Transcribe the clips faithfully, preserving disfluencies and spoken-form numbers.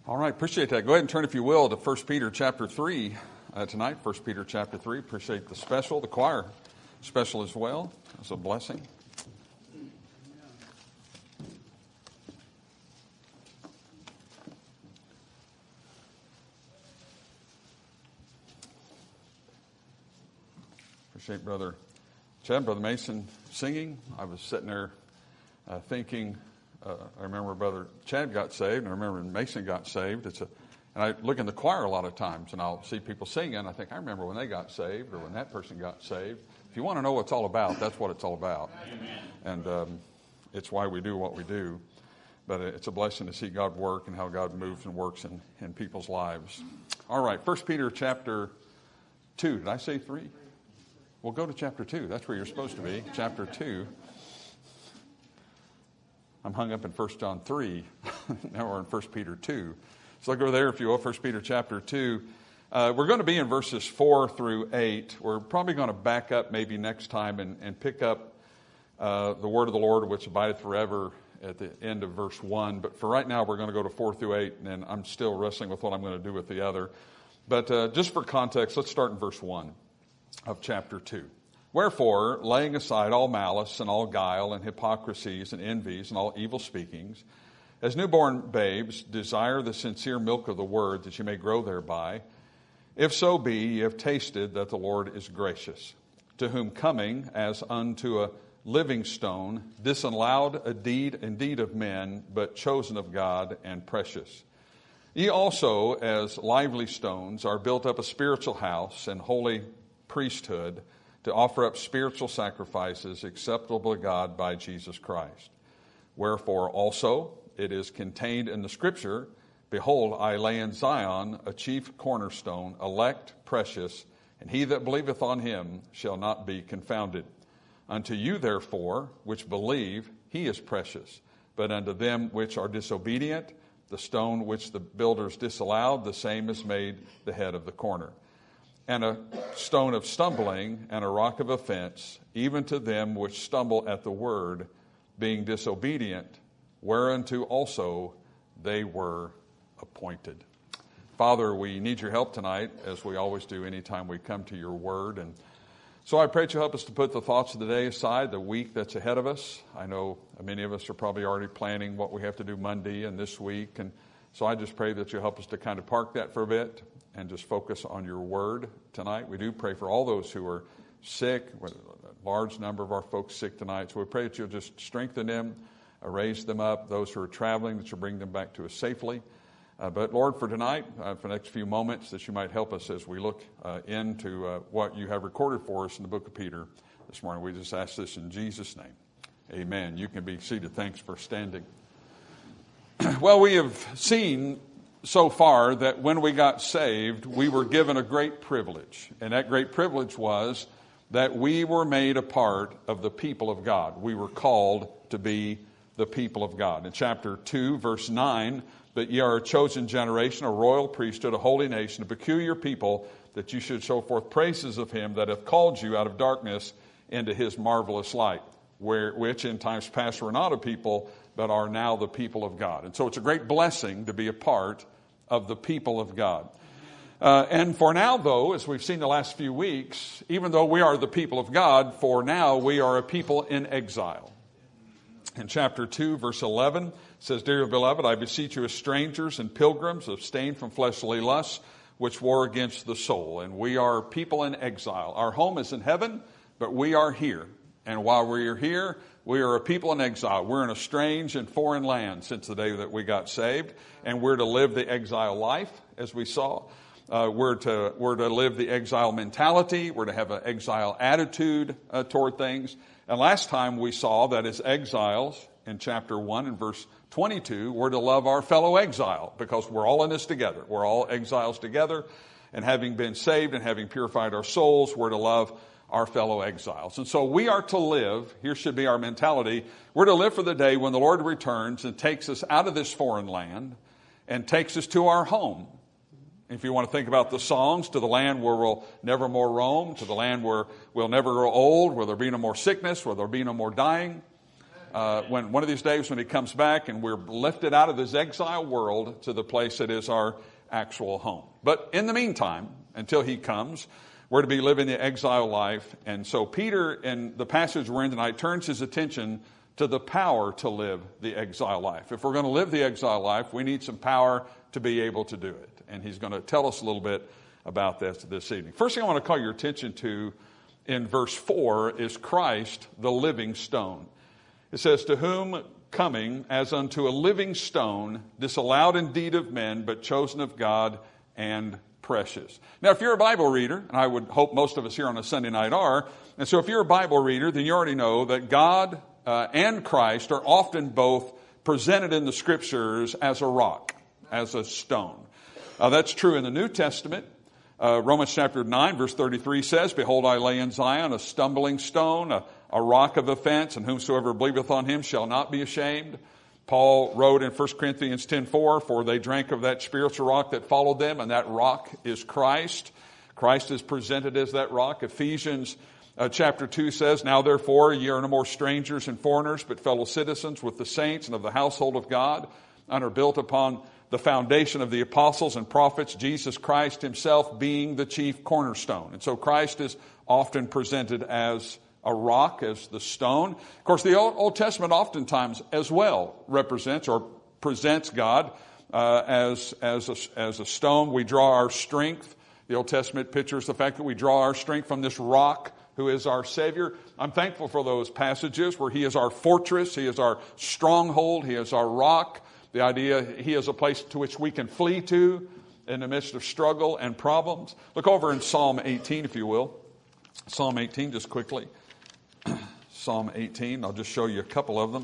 All right, appreciate that. Go ahead and turn, if you will, to First Peter chapter three uh, tonight. First Peter chapter three. Appreciate the special, the choir special as well. It's a blessing. Appreciate Brother Chad, Brother Mason singing. I was sitting there uh, thinking. Uh, I remember Brother Chad got saved, and I remember Mason got saved. It's a, and I look in the choir a lot of times, and I'll see people singing. I think I remember when they got saved, or when that person got saved. If you want to know what it's all about, that's what it's all about, Amen. and um, it's why we do what we do. But it's a blessing to see God work and how God moves and works in, in people's lives. All right, First Peter chapter two. Did I say three? Well, go to chapter two. That's where you're supposed to be. Chapter two. I'm hung up in First John three. Now we're in First Peter two. So I'll go there, if you will, First Peter chapter two. Uh, we're going to be in verses four through eight. We're probably going to back up maybe next time and, and pick up uh, the word of the Lord, which abideth forever, at the end of verse one. But for right now, we're going to go to four through eight, and then I'm still wrestling with what I'm going to do with the other. But uh, just for context, let's start in verse one of chapter two. Wherefore, laying aside all malice and all guile and hypocrisies and envies and all evil speakings, as newborn babes, desire the sincere milk of the word, that you may grow thereby. If so be ye have tasted that the Lord is gracious, to whom coming as unto a living stone, disallowed a deed indeed of men, but chosen of God and precious. Ye also, as lively stones, are built up a spiritual house and holy priesthood, to offer up spiritual sacrifices acceptable to God by Jesus Christ. Wherefore also it is contained in the Scripture, Behold, I lay in Zion a chief cornerstone, elect, precious, and he that believeth on him shall not be confounded. Unto you therefore, which believe, he is precious. But unto them which are disobedient, the stone which the builders disallowed, the same is made the head of the corner. And a stone of stumbling and a rock of offense, even to them which stumble at the word, being disobedient, whereunto also they were appointed. Father, we need your help tonight, as we always do anytime we come to your word. And so I pray that you help us to put the thoughts of the day aside, the week that's ahead of us. I know many of us are probably already planning what we have to do Monday and this week. And so I just pray that you help us to kind of park that for a bit and just focus on your word tonight. We do pray for all those who are sick, a large number of our folks sick tonight. So we pray that you'll just strengthen them, uh, raise them up. Those who are traveling, that you'll bring them back to us safely. Uh, but Lord, for tonight, uh, for the next few moments, that you might help us as we look uh, into uh, what you have recorded for us in the book of Peter this morning. We just ask this in Jesus' name. Amen. You can be seated. Thanks for standing. Well, we have seen so far that when we got saved, we were given a great privilege. And that great privilege was that we were made a part of the people of God. We were called to be the people of God. In chapter two, verse nine, that ye are a chosen generation, a royal priesthood, a holy nation, a peculiar people, that you should show forth praises of him that hath called you out of darkness into his marvelous light, where, which in times past were not a people, but are now the people of God. And so it's a great blessing to be a part of the people of God. Uh, and for now, though, as we've seen the last few weeks, even though we are the people of God, for now we are a people in exile. In chapter two, verse eleven, it says, Dear beloved, I beseech you as strangers and pilgrims, abstain from fleshly lusts, which war against the soul. And we are people in exile. Our home is in heaven, but we are here. And while we are here, we are a people in exile. We're in a strange and foreign land since the day that we got saved. And we're to live the exile life, as we saw. Uh, we're to we're to live the exile mentality. We're to have an exile attitude uh, toward things. And last time we saw that as exiles, in chapter one and verse twenty-two, we're to love our fellow exile, because we're all in this together. We're all exiles together. And having been saved and having purified our souls, we're to love our fellow exiles. And so we are to live, here should be our mentality, we're to live for the day when the Lord returns and takes us out of this foreign land and takes us to our home. If you want to think about the songs, to the land where we'll never more roam, to the land where we'll never grow old, where there'll be no more sickness, where there'll be no more dying. uh, when one of these days when he comes back and we're lifted out of this exile world to the place that is our actual home. But in the meantime, until he comes, we're to be living the exile life. And so Peter, in the passage we're in tonight, turns his attention to the power to live the exile life. If we're going to live the exile life, we need some power to be able to do it. And he's going to tell us a little bit about this this evening. First thing I want to call your attention to in verse four is Christ, the living stone. It says, to whom coming as unto a living stone, disallowed indeed of men, but chosen of God and precious. Now, if you're a Bible reader, and I would hope most of us here on a Sunday night are, and so if you're a Bible reader, then you already know that God uh, and Christ are often both presented in the Scriptures as a rock, as a stone. Uh, that's true in the New Testament. Uh, Romans chapter nine, verse thirty-three says, behold, I lay in Zion a stumbling stone, a, a rock of offense, and whomsoever believeth on him shall not be ashamed. Paul wrote in First Corinthians ten four, for they drank of that spiritual rock that followed them, and that rock is Christ. Christ is presented as that rock. Ephesians uh, chapter two says, now therefore ye are no more strangers and foreigners, but fellow citizens with the saints and of the household of God, and are built upon the foundation of the apostles and prophets, Jesus Christ himself being the chief cornerstone. And so Christ is often presented as a rock, as the stone. Of course, the Old Testament oftentimes as well represents or presents God uh, as, as, a, as a stone. We draw our strength. The Old Testament pictures the fact that we draw our strength from this rock who is our Savior. I'm thankful for those passages where he is our fortress, he is our stronghold, he is our rock. The idea he is a place to which we can flee to in the midst of struggle and problems. Look over in Psalm eighteen, if you will. Psalm eighteen, just quickly. Psalm eighteen, I'll just show you a couple of them.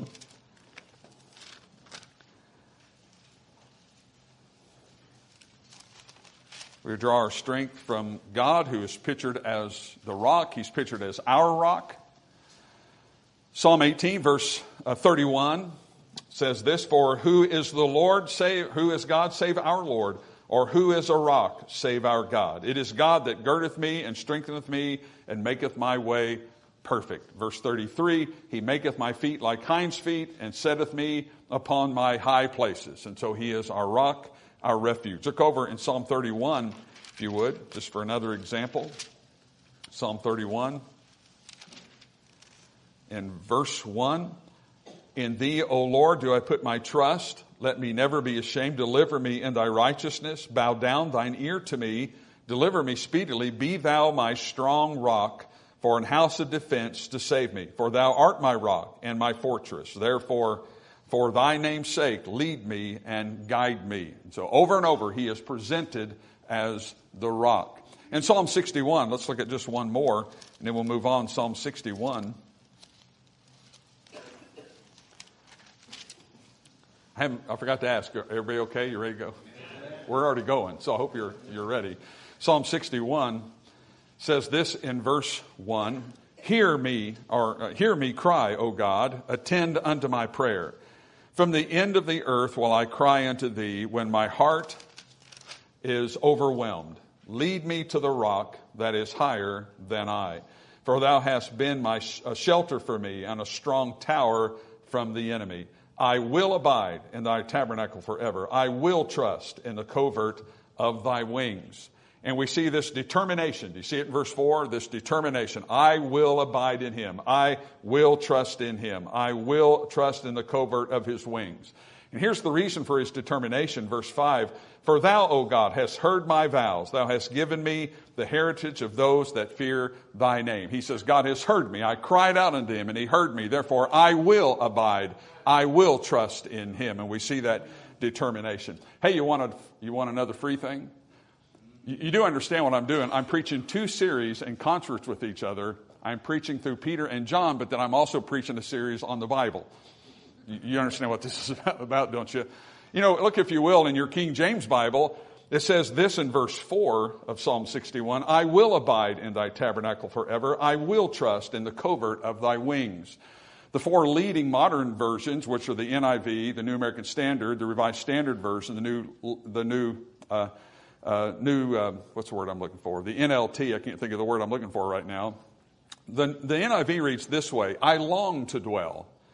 We draw our strength from God, who is pictured as the rock. He's pictured as our rock. Psalm eighteen, verse thirty-one. Says this, for who is the Lord, save, who is God, save our Lord, or who is a rock, save our God. It is God that girdeth me and strengtheneth me and maketh my way perfect. Verse thirty-three, he maketh my feet like hinds' feet and setteth me upon my high places. And so he is our rock, our refuge. Look over in Psalm thirty-one, if you would, just for another example. Psalm thirty-one, in verse one. In thee, O Lord, do I put my trust. Let me never be ashamed. Deliver me in thy righteousness. Bow down thine ear to me. Deliver me speedily. Be thou my strong rock, for an house of defense to save me. For thou art my rock and my fortress. Therefore, for thy name's sake, lead me and guide me. And so over and over, he is presented as the rock. In Psalm sixty-one, let's look at just one more, and then we'll move on. Psalm sixty-one. I, haven't, I forgot to ask, everybody okay? You ready to go? We're already going, so I hope you're you're ready. Psalm sixty-one says this in verse one, Hear me, or uh, hear me cry, O God, attend unto my prayer. From the end of the earth will I cry unto thee when my heart is overwhelmed. Lead me to the rock that is higher than I. For thou hast been my sh- a shelter for me and a strong tower from the enemy. I will abide in thy tabernacle forever. I will trust in the covert of thy wings. And we see this determination. Do you see it in verse four? This determination. I will abide in him. I will trust in him. I will trust in the covert of his wings. And here's the reason for his determination. Verse five. For thou, O God, hast heard my vows. Thou hast given me the heritage of those that fear thy name. He says, God has heard me. I cried out unto him and he heard me. Therefore, I will abide. I will trust in him. And we see that determination. Hey, you want, a, you want another free thing? You, you do understand what I'm doing. I'm preaching two series in concert with each other. I'm preaching through Peter and John, but then I'm also preaching a series on the Bible. You, you understand what this is about, don't you? You know, look, if you will, in your King James Bible, it says this in verse four of Psalm sixty-one, I will abide in thy tabernacle forever. I will trust in the covert of thy wings. The four leading modern versions, which are the N I V, the New American Standard, the Revised Standard Version, the new, the new, uh, uh, new, uh, what's the word I'm looking for? The N L T, I can't think of the word I'm looking for right now. The, the N I V reads this way, I long to dwell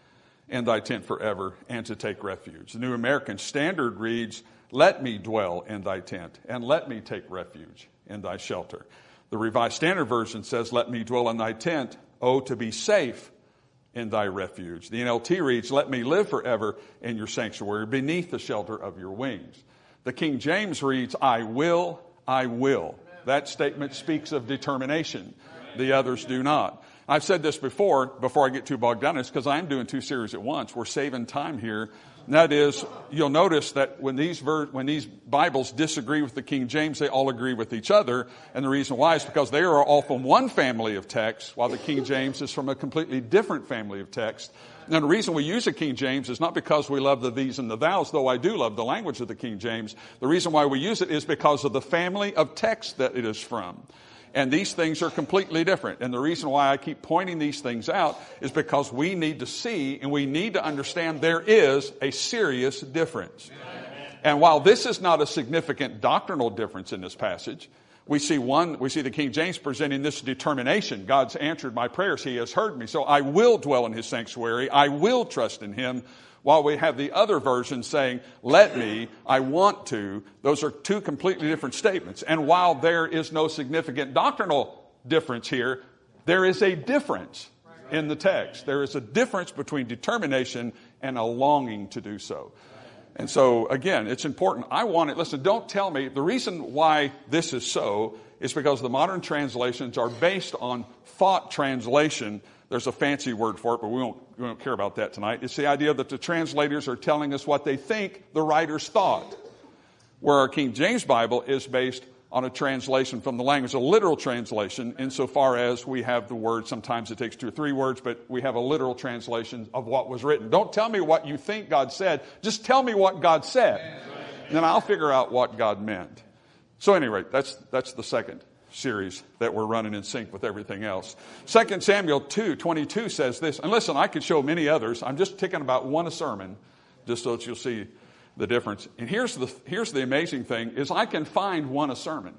in thy tent forever, and to take refuge. The New American Standard reads, let me dwell in thy tent, and let me take refuge in thy shelter. The Revised Standard Version says, let me dwell in thy tent, oh, to be safe in thy refuge. The N L T reads, let me live forever in your sanctuary, beneath the shelter of your wings. The King James reads, I will, I will. That statement speaks of determination. The others do not. I've said this before, before I get too bogged down, it's because I'm doing two series at once. We're saving time here. And that is, you'll notice that when these ver- when these Bibles disagree with the King James, they all agree with each other. And the reason why is because they are all from one family of text, while the King James is from a completely different family of text. And the reason we use the King James is not because we love the these and the thous, though I do love the language of the King James. The reason why we use it is because of the family of text that it is from. And these things are completely different. And the reason why I keep pointing these things out is because we need to see and we need to understand there is a serious difference. Amen. And while this is not a significant doctrinal difference in this passage, we see one, we see the King James presenting this determination. God's answered my prayers. He has heard me. So I will dwell in his sanctuary. I will trust in him. While we have the other version saying, let me, I want to. Those are two completely different statements. And while there is no significant doctrinal difference here, there is a difference in the text. There is a difference between determination and a longing to do so. And so, again, it's important. I want it. Listen, don't tell me. The reason why this is so is because the modern translations are based on thought translation. There's a fancy word for it, but we won't, we won't care about that tonight. It's the idea that the translators are telling us what they think the writers thought. Where our King James Bible is based on a translation from the language, a literal translation, insofar as we have the word. Sometimes it takes two or three words, but we have a literal translation of what was written. Don't tell me what you think God said. Just tell me what God said. And then I'll figure out what God meant. So anyway, that's, that's the second series that we're running in sync with everything else. Second Samuel two twenty-two says this, and listen, I could show many others. I'm just taking about one a sermon, just so that you'll see the difference. And here's the here's the amazing thing, is I can find one a sermon.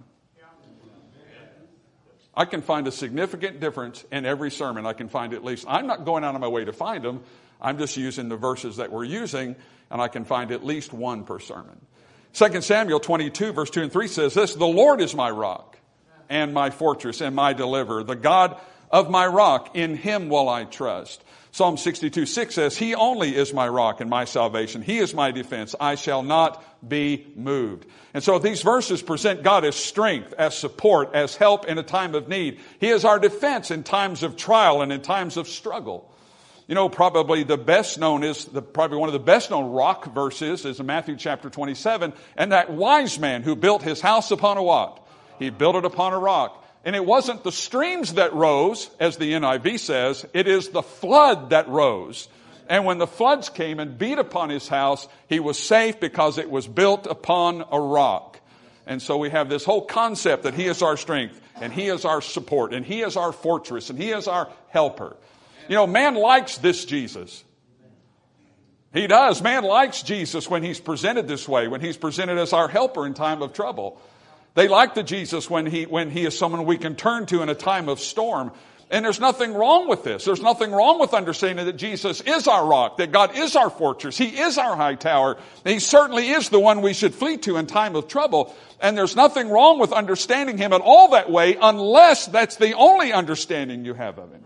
I can find a significant difference in every sermon. I can find at least, I'm not going out of my way to find them. I'm just using the verses that we're using, and I can find at least one per sermon. Second Samuel twenty-two, verse two and three says this, the Lord is my rock and my fortress and my deliverer, the God of my rock, in him will I trust. Psalm sixty-two six says, he only is my rock and my salvation. He is my defense. I shall not be moved. And so these verses present God as strength, as support, as help in a time of need. He is our defense in times of trial and in times of struggle. You know, probably the best known is, the, probably one of the best known rock verses is in Matthew chapter twenty-seven. And that wise man who built his house upon a what? He built it upon a rock. And it wasn't the streams that rose, as the N I V says. It is the flood that rose. And when the floods came and beat upon his house, he was safe because it was built upon a rock. And so we have this whole concept that he is our strength, and he is our support, and he is our fortress, and he is our helper. You know, man likes this Jesus. He does. Man likes Jesus when he's presented this way, when he's presented as our helper in time of trouble. They like the Jesus when he, when he is someone we can turn to in a time of storm. And there's nothing wrong with this. There's nothing wrong with understanding that Jesus is our rock, that God is our fortress. He is our high tower. He certainly is the one we should flee to in time of trouble. And there's nothing wrong with understanding him at all that way, unless that's the only understanding you have of him.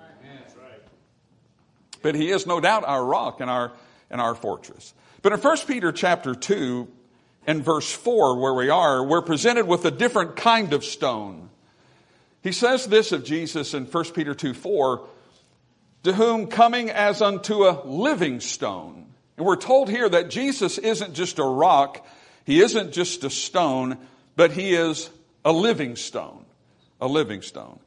But he is no doubt our rock and our, and our fortress. But in First Peter chapter two, in verse four, where we are, we're presented with a different kind of stone. He says this of Jesus in First Peter two four, to whom coming as unto a living stone. And we're told here that Jesus isn't just a rock, he isn't just a stone, but he is a living stone. A living stone.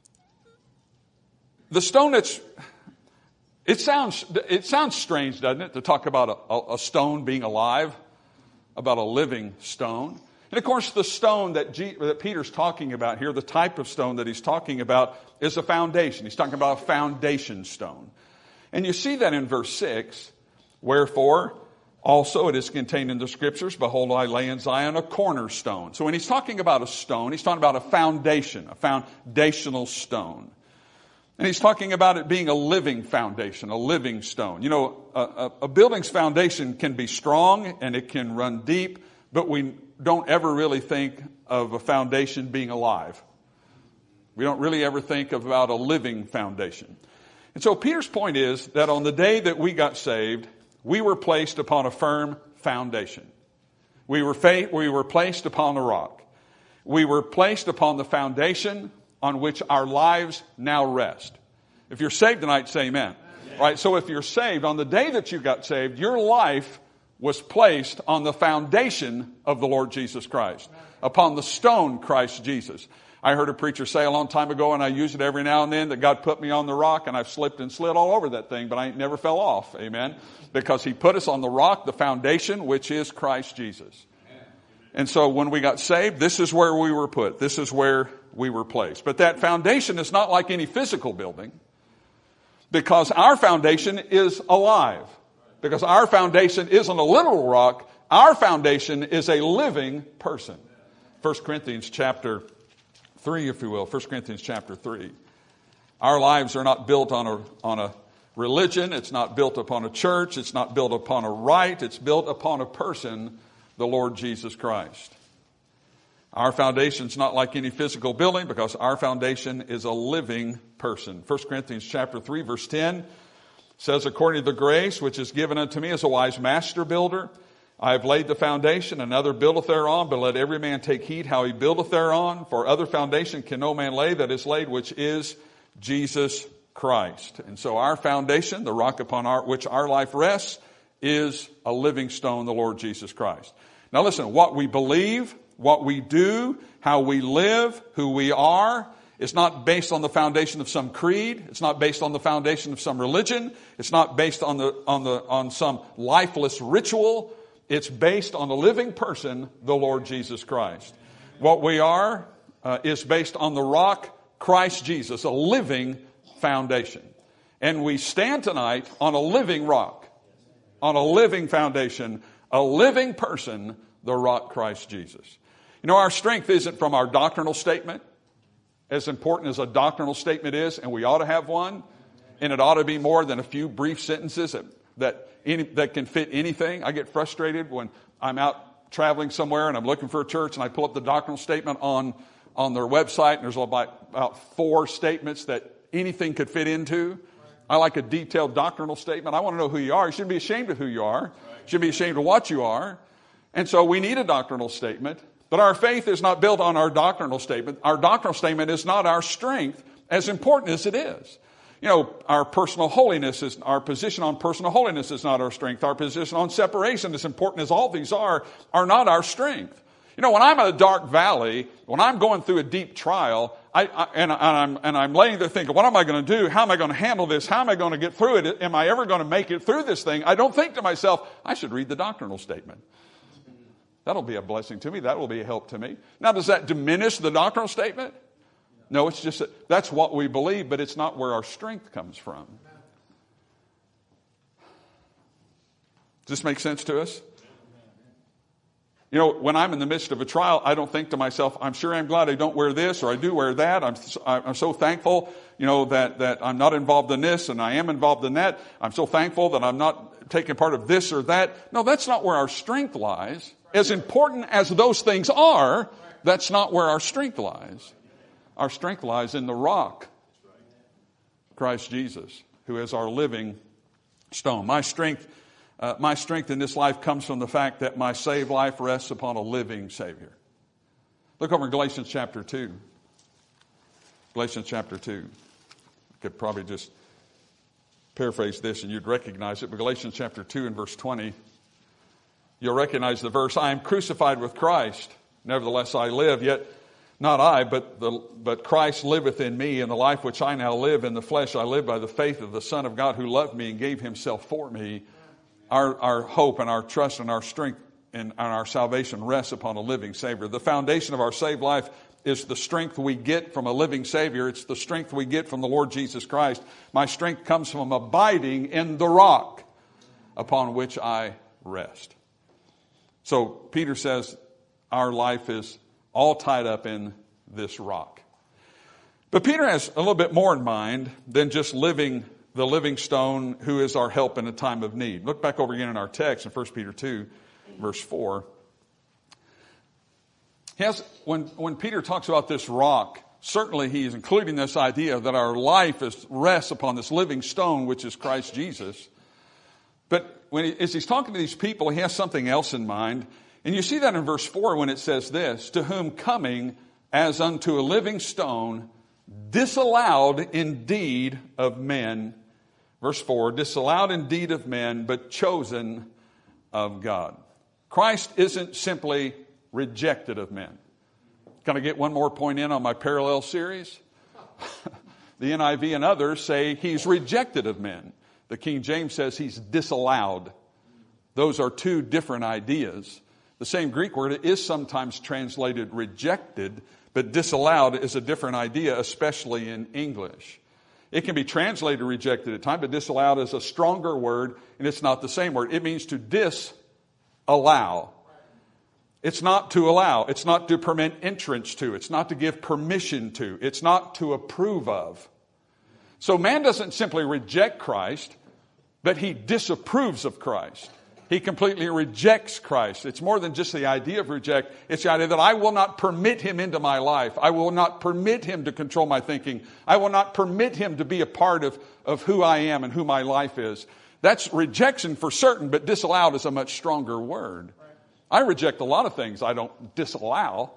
The stone that's, it sounds, it sounds strange, doesn't it, to talk about a, a stone being alive? About a living stone. And of course, the stone that, G, that Peter's talking about here, the type of stone that he's talking about, is a foundation. He's talking about a foundation stone. And you see that in verse six. Wherefore, also it is contained in the scriptures, behold, I lay in Zion a cornerstone. So when he's talking about a stone, he's talking about a foundation, a foundational stone. And he's talking about it being a living foundation, a living stone. You know, a, a, a building's foundation can be strong and it can run deep, but we don't ever really think of a foundation being alive. We don't really ever think about a living foundation. And so Peter's point is that on the day that we got saved, we were placed upon a firm foundation. We were, fa- we were placed upon a rock. We were placed upon the foundation on which our lives now rest. If you're saved tonight, say amen. Amen. Right? So if you're saved, on the day that you got saved, your life was placed on the foundation of the Lord Jesus Christ, upon the stone Christ Jesus. I heard a preacher say a long time ago, and I use it every now and then, that God put me on the rock, and I've slipped and slid all over that thing, but I never fell off. Amen? Because he put us on the rock, the foundation, which is Christ Jesus. And so when we got saved, this is where we were put. This is where we were placed. But that foundation is not like any physical building, because our foundation is alive. Because our foundation isn't a literal rock. Our foundation is a living person. First Corinthians chapter three, if you will. First Corinthians chapter three. Our lives are not built on a, on a religion. It's not built upon a church. It's not built upon a rite. It's built upon a person, the Lord Jesus Christ. Our foundation's not like any physical building, because our foundation is a living person. First Corinthians chapter three, verse ten says, according to the grace which is given unto me as a wise master builder, I have laid the foundation, another buildeth thereon, but let every man take heed how he buildeth thereon. For other foundation can no man lay that is laid, which is Jesus Christ. And so our foundation, the rock upon our, which our life rests, is a living stone, the Lord Jesus Christ. Now listen, what we believe, what we do, how we live, who we are, it's not based on the foundation of some creed. It's not based on the foundation of some religion. It's not based on the on the on some lifeless ritual. It's based on a living person, the Lord Jesus Christ. What we are uh, is based on the rock, Christ Jesus, a living foundation. And we stand tonight on a living rock, on a living foundation, a living person, the rock, Christ Jesus. You know, our strength isn't from our doctrinal statement, as important as a doctrinal statement is, and we ought to have one, and it ought to be more than a few brief sentences that that, any, that can fit anything. I get frustrated when I'm out traveling somewhere and I'm looking for a church and I pull up the doctrinal statement on, on their website, and there's about, about four statements that anything could fit into. I like a detailed doctrinal statement. I want to know who you are. You shouldn't be ashamed of who you are. You shouldn't be ashamed of what you are. And so we need a doctrinal statement. But our faith is not built on our doctrinal statement. Our doctrinal statement is not our strength, as important as it is. You know, our personal holiness is, our position on personal holiness is not our strength. Our position on separation, as important as all these are, are not our strength. You know, when I'm in a dark valley, when I'm going through a deep trial, I, I and, and I'm and I'm laying there thinking, what am I going to do? How am I going to handle this? How am I going to get through it? Am I ever going to make it through this thing? I don't think to myself, I should read the doctrinal statement. That'll be a blessing to me. That will be a help to me. Now, does that diminish the doctrinal statement? No, it's just that that's what we believe, but it's not where our strength comes from. Does this make sense to us? You know, when I'm in the midst of a trial, I don't think to myself, I'm sure I'm glad I don't wear this or I do wear that. I'm, I'm so thankful, you know, that, that I'm not involved in this and I am involved in that. I'm so thankful that I'm not taking part of this or that. No, that's not where our strength lies. As important as those things are, that's not where our strength lies. Our strength lies in the rock, Christ Jesus, who is our living stone. My strength, uh, my strength in this life comes from the fact that my saved life rests upon a living Savior. Look over in Galatians chapter two. Galatians chapter two. I could probably just paraphrase this and you'd recognize it. But Galatians chapter two and verse twenty. You'll recognize the verse, I am crucified with Christ. Nevertheless I live, yet not I, but the, but Christ liveth in me, and the life which I now live in the flesh, I live by the faith of the Son of God who loved me and gave himself for me. Our, our hope and our trust and our strength and, and our salvation rests upon a living Savior. The foundation of our saved life is the strength we get from a living Savior. It's the strength we get from the Lord Jesus Christ. My strength comes from abiding in the rock upon which I rest. So Peter says our life is all tied up in this rock. But Peter has a little bit more in mind than just living the living stone who is our help in a time of need. Look back over again in our text in First Peter two, verse four. He has, when, when Peter talks about this rock, certainly he is including this idea that our life is, rests upon this living stone, which is Christ Jesus. But when he, as he's talking to these people, he has something else in mind. And you see that in verse four when it says this, to whom coming as unto a living stone, disallowed indeed of men. Verse four, disallowed indeed of men, but chosen of God. Christ isn't simply rejected of men. Can I get one more point in on my parallel series? The N I V and others say he's rejected of men. The King James says he's disallowed. Those are two different ideas. The same Greek word is sometimes translated rejected, but disallowed is a different idea, especially in English. It can be translated rejected at times, but disallowed is a stronger word, and it's not the same word. It means to disallow. It's not to allow. It's not to permit entrance to. It's not to give permission to. It's not to approve of. So man doesn't simply reject Christ, but he disapproves of Christ. He completely rejects Christ. It's more than just the idea of reject. It's the idea that I will not permit him into my life. I will not permit him to control my thinking. I will not permit him to be a part of, of who I am and who my life is. That's rejection for certain, but disallowed is a much stronger word. I reject a lot of things I don't disallow.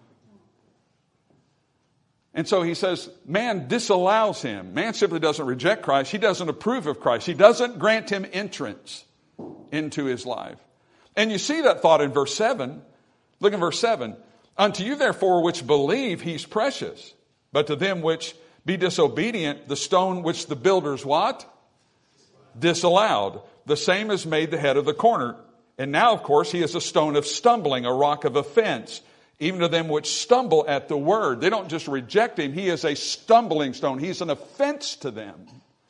And so he says, man disallows him. Man simply doesn't reject Christ. He doesn't approve of Christ. He doesn't grant him entrance into his life. And you see that thought in verse seven. Look at verse seven. Unto you therefore which believe he's precious, but to them which be disobedient, the stone which the builders what? Disallowed. The same is made the head of the corner. And now, of course, he is a stone of stumbling, a rock of offense, even to them which stumble at the word. They don't just reject him. He is a stumbling stone. He's an offense to them.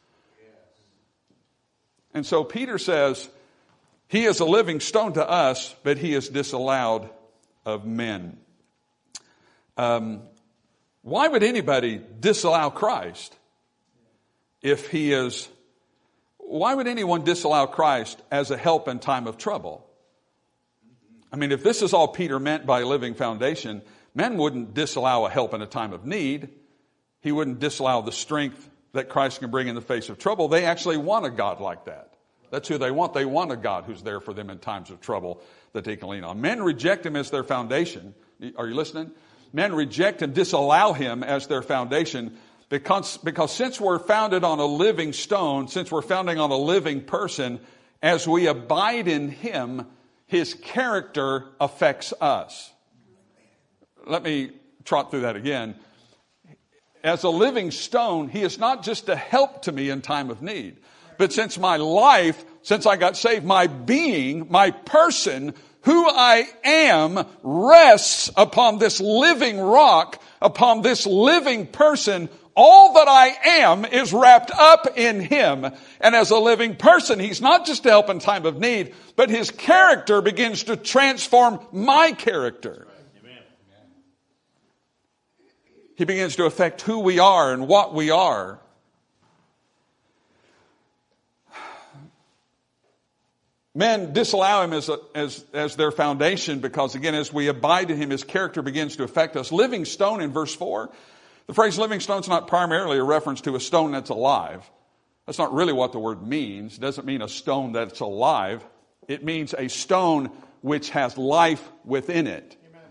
And so Peter says, he is a living stone to us, but he is disallowed of men. Um, why would anybody disallow Christ if he is... Why would anyone disallow Christ as a help in time of trouble? I mean, if this is all Peter meant by living foundation, men wouldn't disallow a help in a time of need. He wouldn't disallow the strength that Christ can bring in the face of trouble. They actually want a God like that. That's who they want. They want a God who's there for them in times of trouble that they can lean on. Men reject him as their foundation. Are you listening? Men reject and disallow him as their foundation because, because since we're founded on a living stone, since we're founding on a living person, as we abide in him, his character affects us. Let me trot through that again. As a living stone, he is not just a help to me in time of need. But since my life, since I got saved, my being, my person, who I am, rests upon this living rock, upon this living person. All that I am is wrapped up in him. And as a living person, he's not just a help in time of need, but his character begins to transform my character. Amen. He begins to affect who we are and what we are. Men disallow him as, a, as, as their foundation because, again, as we abide in him, his character begins to affect us. Living stone in verse four, the phrase living stone is not primarily a reference to a stone that's alive. That's not really what the word means. It doesn't mean a stone that's alive. It means a stone which has life within it. Amen.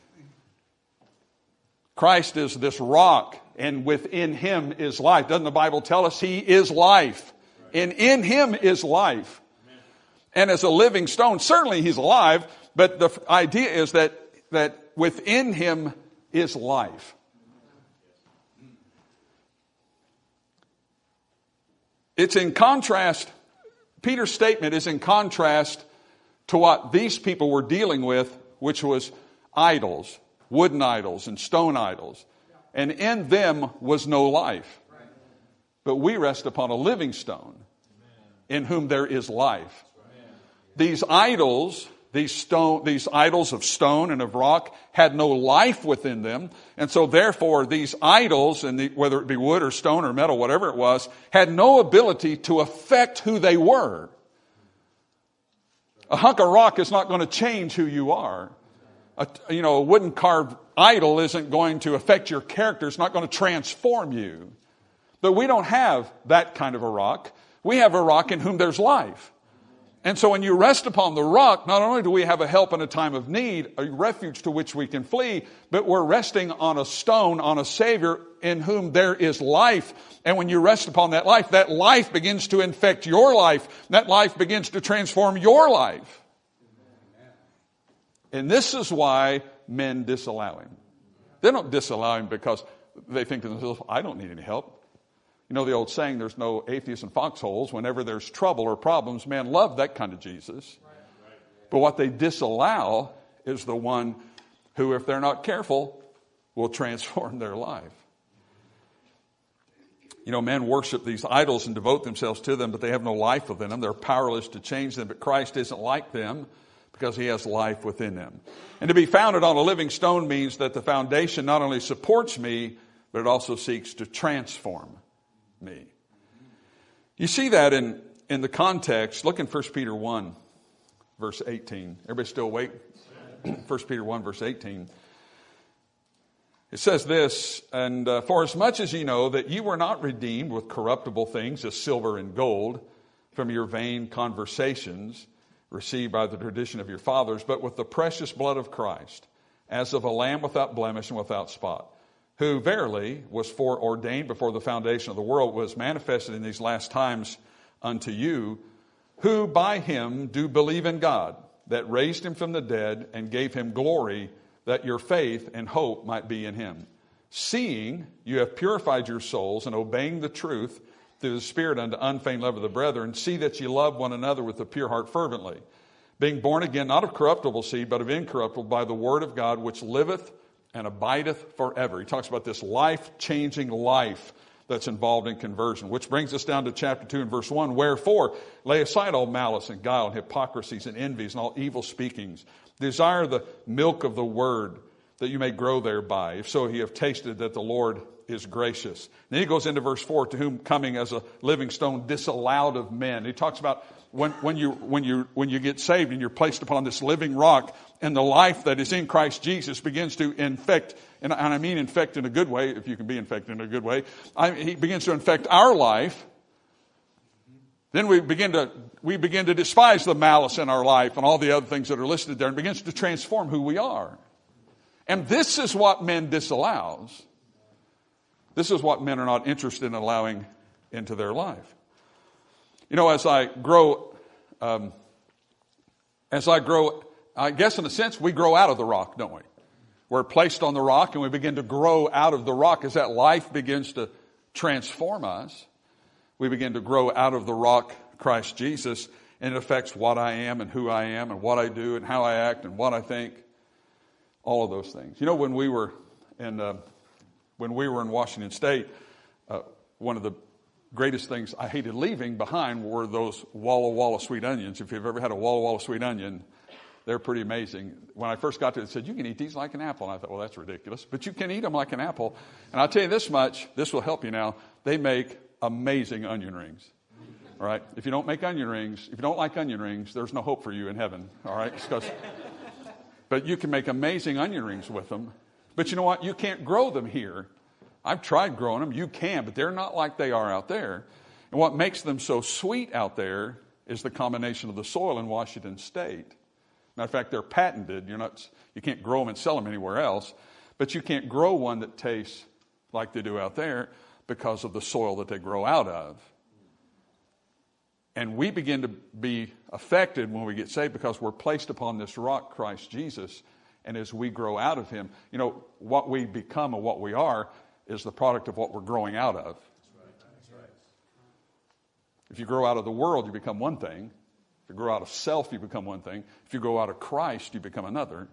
Christ is this rock, and within him is life. Doesn't the Bible tell us he is life? Right. And in him is life. And as a living stone, certainly he's alive, but the idea is that, that within him is life. It's in contrast, Peter's statement is in contrast to what these people were dealing with, which was idols, wooden idols and stone idols. And in them was no life. But we rest upon a living stone in whom there is life. These idols these stone, these idols of stone and of rock had no life within them. And so therefore these idols, and the, whether it be wood or stone or metal, whatever it was, had no ability to affect who they were. A hunk of rock is not going to change who you are. A, you know, a wooden carved idol isn't going to affect your character. It's not going to transform you. But we don't have that kind of a rock. We have a rock in whom there's life. And so when you rest upon the rock, not only do we have a help in a time of need, a refuge to which we can flee, but we're resting on a stone, on a Savior in whom there is life. And when you rest upon that life, that life begins to infect your life. That life begins to transform your life. And this is why men disallow him. They don't disallow him because they think to themselves, I don't need any help. You know the old saying, there's no atheists in foxholes. Whenever there's trouble or problems, men love that kind of Jesus. But what they disallow is the one who, if they're not careful, will transform their life. You know, men worship these idols and devote themselves to them, but they have no life within them. They're powerless to change them. But Christ isn't like them because he has life within them. And to be founded on a living stone means that the foundation not only supports me, but it also seeks to transform me. You see that in, in the context. Look in First Peter one, verse eighteen. Everybody still awake? First Peter one, verse eighteen. It says this, and uh, for as much as ye know that ye were not redeemed with corruptible things as silver and gold from your vain conversations received by the tradition of your fathers, but with the precious blood of Christ, as of a lamb without blemish and without spot, who verily was foreordained before the foundation of the world, was manifested in these last times unto you, who by him do believe in God, that raised him from the dead and gave him glory, that your faith and hope might be in him. Seeing you have purified your souls and obeying the truth through the Spirit unto unfeigned love of the brethren, see that ye love one another with a pure heart fervently, being born again, not of corruptible seed, but of incorruptible, by the word of God, which liveth and abideth forever. He talks about this life-changing life that's involved in conversion, which brings us down to chapter two and verse one. Wherefore, lay aside all malice and guile and hypocrisies and envies and all evil speakings. Desire the milk of the word, that you may grow thereby. If so, ye have tasted that the Lord is gracious. Then he goes into verse four, to whom coming as a living stone disallowed of men. He talks about when, when you when you when you get saved and you're placed upon this living rock, and the life that is in Christ Jesus begins to infect, and I mean infect in a good way, if you can be infected in a good way. I, he begins to infect our life. Then we begin to we begin to despise the malice in our life and all the other things that are listed there, and begins to transform who we are. And this is what men disallows. This is what men are not interested in allowing into their life. You know, as I grow, um, as I grow, I guess in a sense we grow out of the rock, don't we? We're placed on the rock and we begin to grow out of the rock. As that life begins to transform us, we begin to grow out of the rock, Christ Jesus, and it affects what I am and who I am and what I do and how I act and what I think. All of those things. You know, when we were in uh, when we were in Washington State, uh, one of the greatest things I hated leaving behind were those Walla Walla sweet onions. If you've ever had a Walla Walla sweet onion, they're pretty amazing. When I first got to it, it said, you can eat these like an apple. And I thought, well, that's ridiculous. But you can eat them like an apple. And I'll tell you this much, this will help you now. They make amazing onion rings. All right? If you don't make onion rings, if you don't like onion rings, there's no hope for you in heaven. All right? Because... But you can make amazing onion rings with them. But you know what? You can't grow them here. I've tried growing them. You can, but they're not like they are out there. And what makes them so sweet out there is the combination of the soil in Washington State. Matter of fact, they're patented. You're not, you can't grow them and sell them anywhere else. But you can't grow one that tastes like they do out there because of the soil that they grow out of. And we begin to be affected when we get saved because we're placed upon this rock, Christ Jesus. And as we grow out of him, you know, what we become and what we are is the product of what we're growing out of. That's right. That's right. If you grow out of the world, you become one thing. If you grow out of self, you become one thing. If you grow out of Christ, you become another.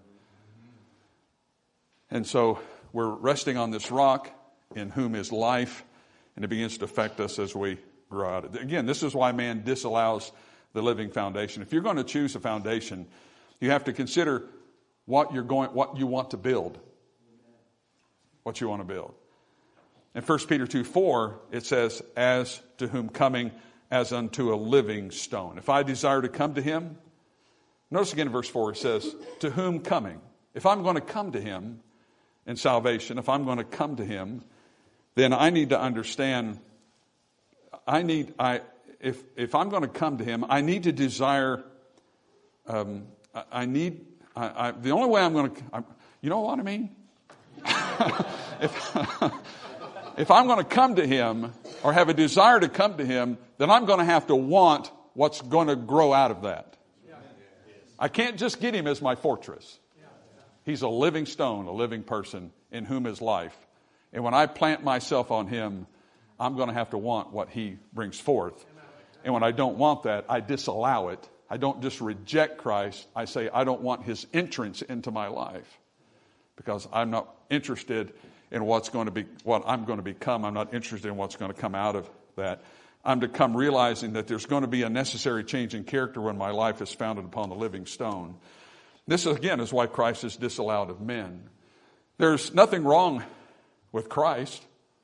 And so we're resting on this rock in whom is life, and it begins to affect us as we grow out of it. Again, this is why man disallows the living foundation. If you're going to choose a foundation, You have to consider what you're going, what you want to build. What you want to build. In First Peter two four, it says, as to whom coming as unto a living stone. If I desire to come to him, notice again in verse four, it says, to whom coming. If I'm going to come to him in salvation, if I'm going to come to him, then I need to understand, I need, I, if, if I'm going to come to him, I need to desire, um, I, I need, I, I, the only way I'm going to, I, you know what I mean? if, if I'm going to come to him or have a desire to come to him, then I'm going to have to want what's going to grow out of that. I can't just get him as my fortress. He's a living stone, a living person in whom is life. And when I plant myself on him, I'm going to have to want what he brings forth. And when I don't want that, I disallow it. I don't just reject Christ. I say I don't want his entrance into my life because I'm not interested in what's going to be, what I'm going to become. I'm not interested in what's going to come out of that. I'm to come realizing that there's going to be a necessary change in character when my life is founded upon the living stone. This, again, is why Christ is disallowed of men. There's nothing wrong with Christ.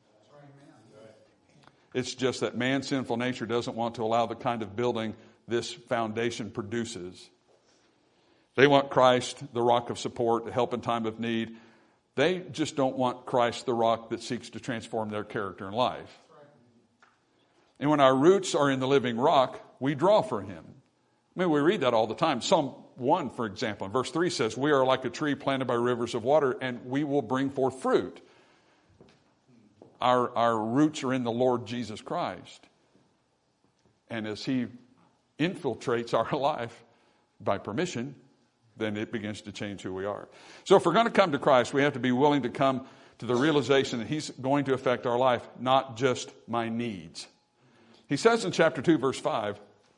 It's just that man's sinful nature doesn't want to allow the kind of building this foundation produces. They want Christ, the rock of support, the help in time of need. They just don't want Christ, the rock that seeks to transform their character and life. And when our roots are in the living rock, we draw for him. I mean, we read that all the time. Psalm one, for example, in verse three says, we are like a tree planted by rivers of water, and we will bring forth fruit. Our, our roots are in the Lord Jesus Christ. And as he infiltrates our life by permission, then it begins to change who we are. So if we're going to come to Christ, we have to be willing to come to the realization that he's going to affect our life, not just my needs. He says in chapter two, verse five,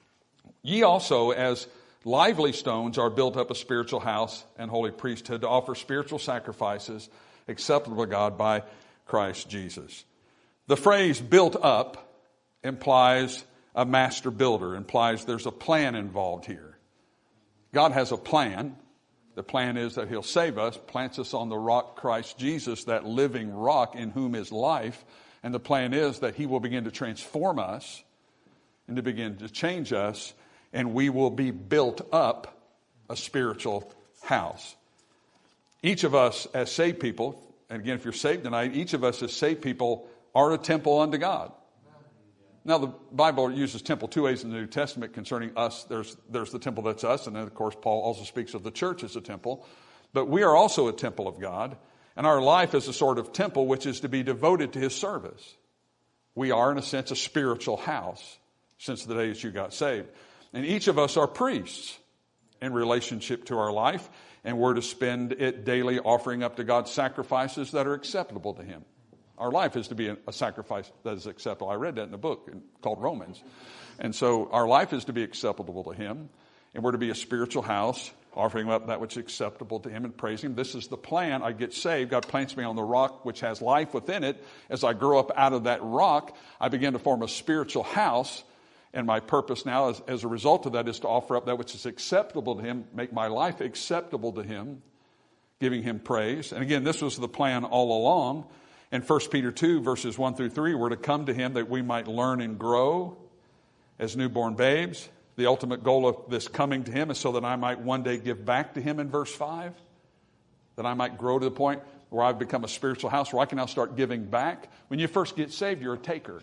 ye also as lively stones are built up a spiritual house and holy priesthood to offer spiritual sacrifices acceptable to God by Christ Jesus. The phrase built up implies a master builder, implies there's a plan involved here. God has a plan. The plan is that he'll save us, plants us on the rock Christ Jesus, that living rock in whom is life. And the plan is that he will begin to transform us and to begin to change us, and we will be built up a spiritual house. Each of us as saved people, and again, if you're saved tonight, each of us as saved people are a temple unto God. Now, the Bible uses temple two ways in the New Testament concerning us. There's, there's the temple that's us, and then, of course, Paul also speaks of the church as a temple. But we are also a temple of God, and our life is a sort of temple which is to be devoted to his service. We are, in a sense, a spiritual house since the day that you got saved. And each of us are priests in relationship to our life, and we're to spend it daily offering up to God sacrifices that are acceptable to him. Our life is to be a sacrifice that is acceptable. I read that in a book called Romans. And so our life is to be acceptable to him, and we're to be a spiritual house, offering up that which is acceptable to him and praising him. This is the plan. I get saved. God plants me on the rock which has life within it. As I grow up out of that rock, I begin to form a spiritual house. And my purpose now, as, as a result of that, is to offer up that which is acceptable to him, make my life acceptable to him, giving him praise. And again, this was the plan all along. In First Peter two, verses one through three, we're to come to him that we might learn and grow as newborn babes. The ultimate goal of this coming to him is so that I might one day give back to him in verse five. That I might grow to the point where I've become a spiritual house where I can now start giving back. When you first get saved, you're a taker.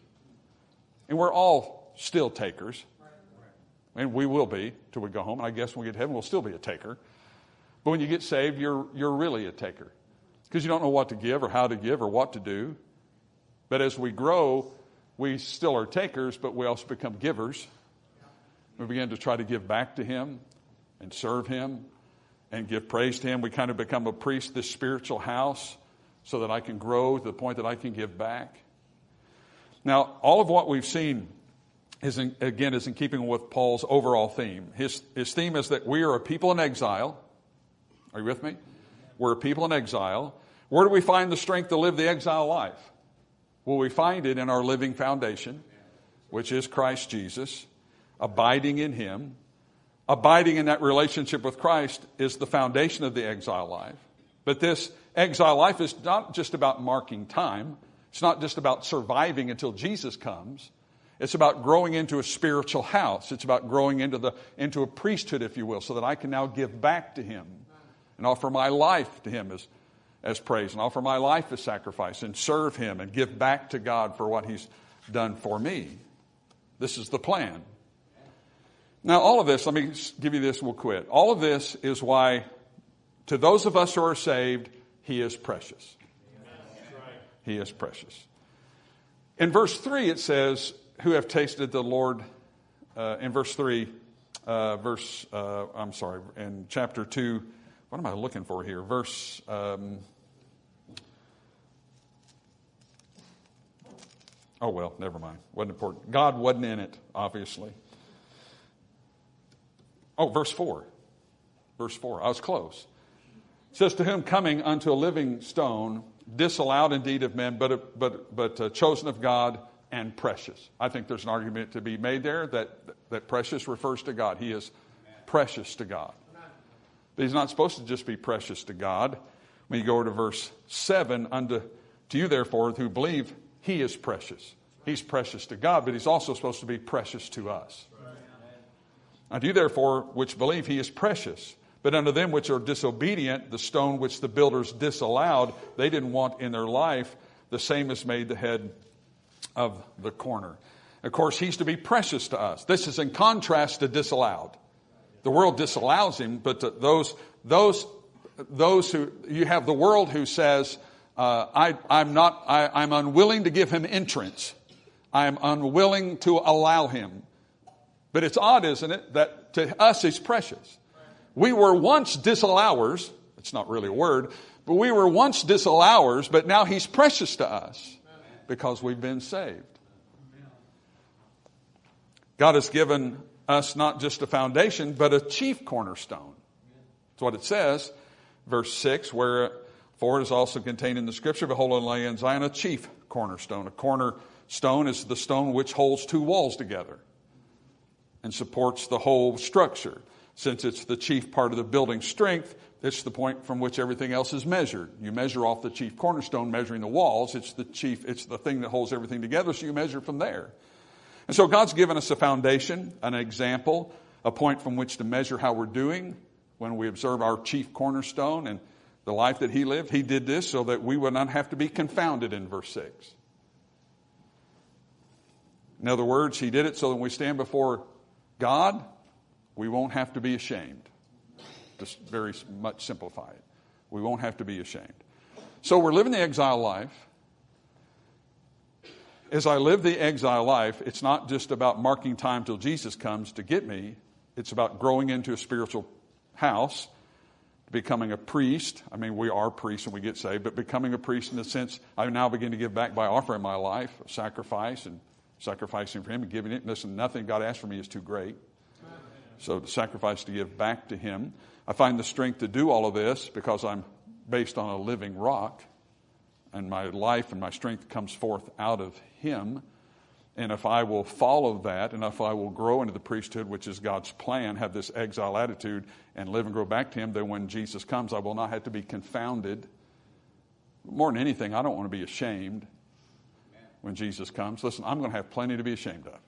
And we're all still takers. And we will be till we go home. And I guess when we get to heaven, we'll still be a taker. But when you get saved, you're, you're really a taker. Because you don't know what to give or how to give or what to do. But as we grow, we still are takers, but we also become givers. We begin to try to give back to him and serve him and give praise to him. We kind of become a priest, this spiritual house, so that I can grow to the point that I can give back. Now, all of what we've seen is, in, again, is in keeping with Paul's overall theme. His, his theme is that we are a people in exile. Are you with me? We're a people in exile. Where do we find the strength to live the exile life? Well, we find it in our living foundation, which is Christ Jesus, abiding in him, abiding in that relationship with Christ is the foundation of the exile life. But this exile life is not just about marking time. It's not just about surviving until Jesus comes. It's about growing into a spiritual house. It's about growing into the into a priesthood, if you will, so that I can now give back to him and offer my life to him as, as praise, and offer my life as sacrifice, and serve him and give back to God for what he's done for me. This is the plan. Now, all of this, let me give you this, we'll quit. All of this is why, to those of us who are saved, he is precious. He is precious. In verse three, it says, who have tasted the Lord, uh, in verse three, uh, verse, uh, I'm sorry, in chapter two, what am I looking for here? Verse, um, oh, well, never mind. Wasn't important. God wasn't in it, obviously. Oh, verse four. Verse four. I was close. It says, to whom coming unto a living stone, disallowed indeed of men, but but but uh, chosen of God and precious. I think there's an argument to be made there that that precious refers to God. He is precious to God. But he's not supposed to just be precious to God. When you go over to verse seven, unto to you therefore who believe, he is precious. He's precious to God, but he's also supposed to be precious to us. Unto you therefore which believe, he is precious. But unto them which are disobedient, the stone which the builders disallowed, they didn't want in their life, the same is made the head of the corner. Of course, he's to be precious to us. This is in contrast to disallowed. The world disallows him, but those those those who you have the world who says, uh, I, I'm not, I, I'm unwilling to give him entrance. I'm unwilling to allow him. But it's odd, isn't it, that to us he's precious. We were once disallowers. It's not really a word, but we were once disallowers, but now he's precious to us because we've been saved. God has given us not just a foundation, but a chief cornerstone. That's what it says. Verse six, wherefore it is also contained in the scripture, behold, I lay in Zion a chief cornerstone. A cornerstone is the stone which holds two walls together and supports the whole structure. Since it's the chief part of the building strength, it's the point from which everything else is measured. You measure off the chief cornerstone, measuring the walls. It's the chief, it's the thing that holds everything together, so you measure from there. And so God's given us a foundation, an example, a point from which to measure how we're doing when we observe our chief cornerstone and the life that he lived. He did this so that we would not have to be confounded in verse six. In other words, he did it so that when we stand before God, we won't have to be ashamed. Just very much simplify it. We won't have to be ashamed. So we're living the exile life. As I live the exile life, it's not just about marking time till Jesus comes to get me. It's about growing into a spiritual house, becoming a priest. I mean, we are priests when we get saved, but becoming a priest in the sense I now begin to give back by offering my life, a sacrifice, and sacrificing for him and giving it. Listen, nothing God asks for me is too great. So the sacrifice to give back to him. I find the strength to do all of this because I'm based on a living rock, and my life and my strength comes forth out of him. And if I will follow that, and if I will grow into the priesthood, which is God's plan, have this exile attitude, and live and grow back to him, then when Jesus comes, I will not have to be confounded. More than anything, I don't want to be ashamed when Jesus comes. Listen, I'm going to have plenty to be ashamed of.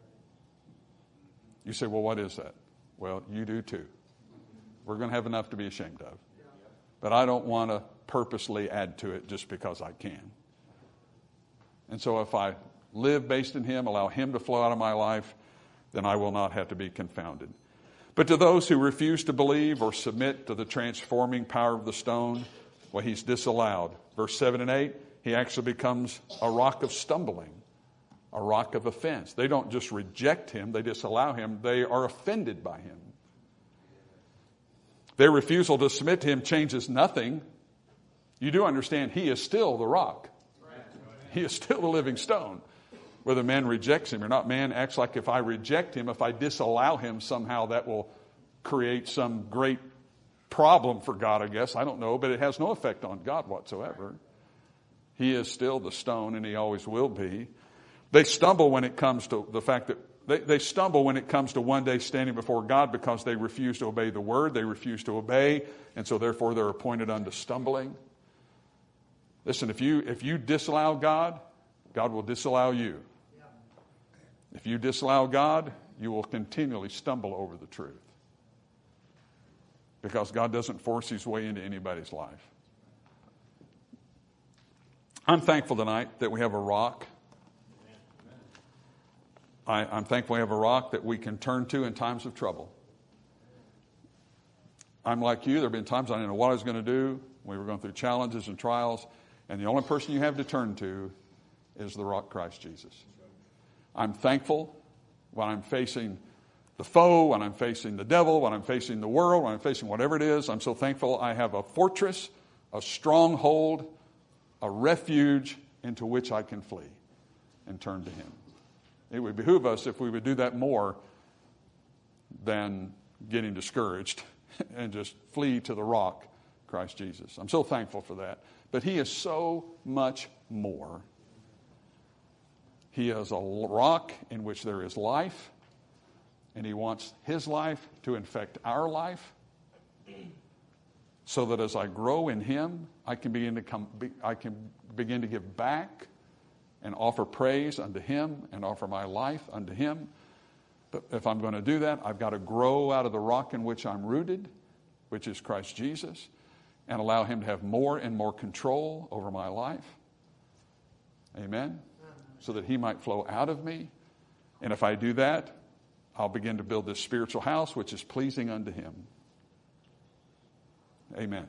You say, well, what is that? Well, you do too. We're going to have enough to be ashamed of. But I don't want to purposely add to it just because I can. And so if I live based in him, allow him to flow out of my life, then I will not have to be confounded. But to those who refuse to believe or submit to the transforming power of the stone, well, he's disallowed. Verse seven and eight, he actually becomes a rock of stumbling, a rock of offense. They don't just reject him, they disallow him, they are offended by him. Their refusal to submit to him changes nothing. You do understand he is still the rock. He is still the living stone. Whether man rejects him or not, man acts like if I reject him, if I disallow him, somehow that will create some great problem for God, I guess. I don't know, but it has no effect on God whatsoever. He is still the stone, and he always will be. They stumble when it comes to the fact that They, they stumble when it comes to one day standing before God because they refuse to obey the word. They refuse to obey, and so therefore they're appointed unto stumbling. Listen, if you if you disallow God, God will disallow you. If you disallow God, you will continually stumble over the truth. Because God doesn't force his way into anybody's life. I'm thankful tonight that we have a rock. I, I'm thankful we have a rock that we can turn to in times of trouble. I'm like you. There have been times I didn't know what I was going to do. We were going through challenges and trials. And the only person you have to turn to is the rock, Christ Jesus. I'm thankful when I'm facing the foe, when I'm facing the devil, when I'm facing the world, when I'm facing whatever it is. I'm so thankful I have a fortress, a stronghold, a refuge into which I can flee and turn to him. It would behoove us if we would do that more than getting discouraged and just flee to the rock, Christ Jesus. I'm so thankful for that. But he is so much more. He is a rock in which there is life, and he wants his life to infect our life so that as I grow in him, I can begin to come, I can begin to give back and offer praise unto him and offer my life unto him. But if I'm going to do that, I've got to grow out of the rock in which I'm rooted, which is Christ Jesus, and allow him to have more and more control over my life. Amen? So that he might flow out of me. And if I do that, I'll begin to build this spiritual house which is pleasing unto him. Amen.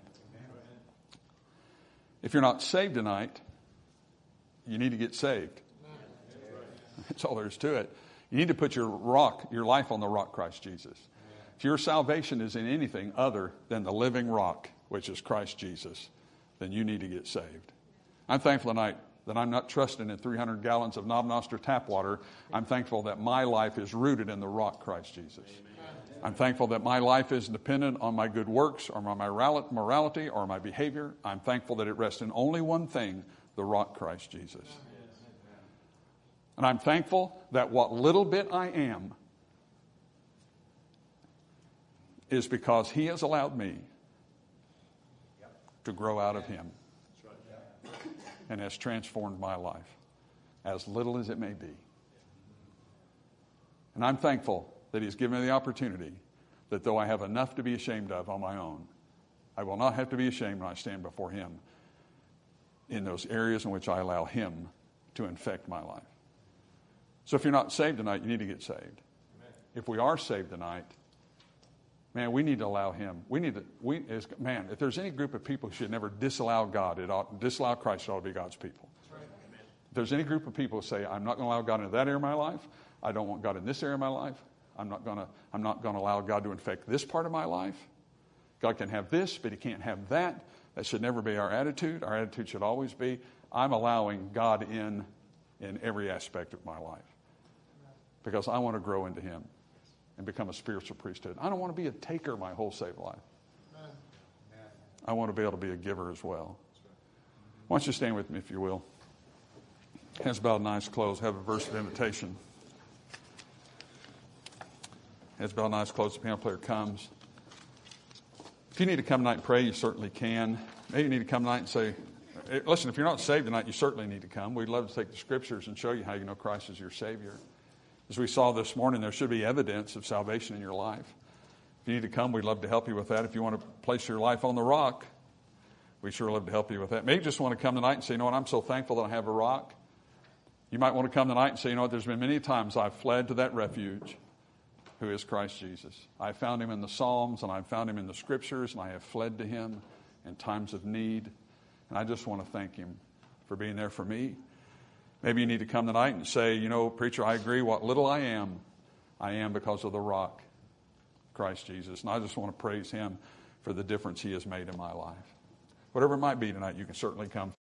If you're not saved tonight, you need to get saved. That's all there is to it. You need to put your rock, your life on the rock, Christ Jesus. If your salvation is in anything other than the living rock, which is Christ Jesus, then you need to get saved. I'm thankful tonight that I'm not trusting in three hundred gallons of Knob Noster tap water. I'm thankful that my life is rooted in the rock, Christ Jesus. Amen. I'm thankful that my life isn't dependent on my good works or my morality or my behavior. I'm thankful that it rests in only one thing, the rock, Christ Jesus. And I'm thankful that what little bit I am is because he has allowed me to grow out of him and has transformed my life, as little as it may be. And I'm thankful that he's given me the opportunity that though I have enough to be ashamed of on my own, I will not have to be ashamed when I stand before him in those areas in which I allow him to infect my life. So if you're not saved tonight, you need to get saved. Amen. If we are saved tonight, man, we need to allow him. We need to, we, as, man, if there's any group of people who should never disallow God, it ought, disallow Christ, it ought to be God's people. That's right. If there's any group of people who say, I'm not going to allow God into that area of my life, I don't want God in this area of my life, I'm not going to, I'm not going to allow God to infect this part of my life. God can have this, but he can't have that. That should never be our attitude. Our attitude should always be, I'm allowing God in in every aspect of my life because I want to grow into him and become a spiritual priesthood. I don't want to be a taker my whole saved life. I want to be able to be a giver as well. Why don't you stand with me, if you will? Hands bowed and eyes closed. Have a verse of invitation. Hands bowed and eyes closed. The piano player comes. If you need to come tonight and pray, you certainly can. Maybe you need to come tonight and say, listen, if you're not saved tonight, you certainly need to come. We'd love to take the scriptures and show you how you know Christ is your Savior. As we saw this morning, there should be evidence of salvation in your life. If you need to come, we'd love to help you with that. If you want to place your life on the rock, we sure love to help you with that. Maybe you just want to come tonight and say, you know what, I'm so thankful that I have a rock. You might want to come tonight and say, you know what, there's been many times I've fled to that refuge, who is Christ Jesus. I found him in the Psalms, and I found him in the Scriptures, and I have fled to him in times of need. And I just want to thank him for being there for me. Maybe you need to come tonight and say, you know, preacher, I agree. What little I am, I am because of the rock, Christ Jesus. And I just want to praise him for the difference he has made in my life. Whatever it might be tonight, you can certainly come.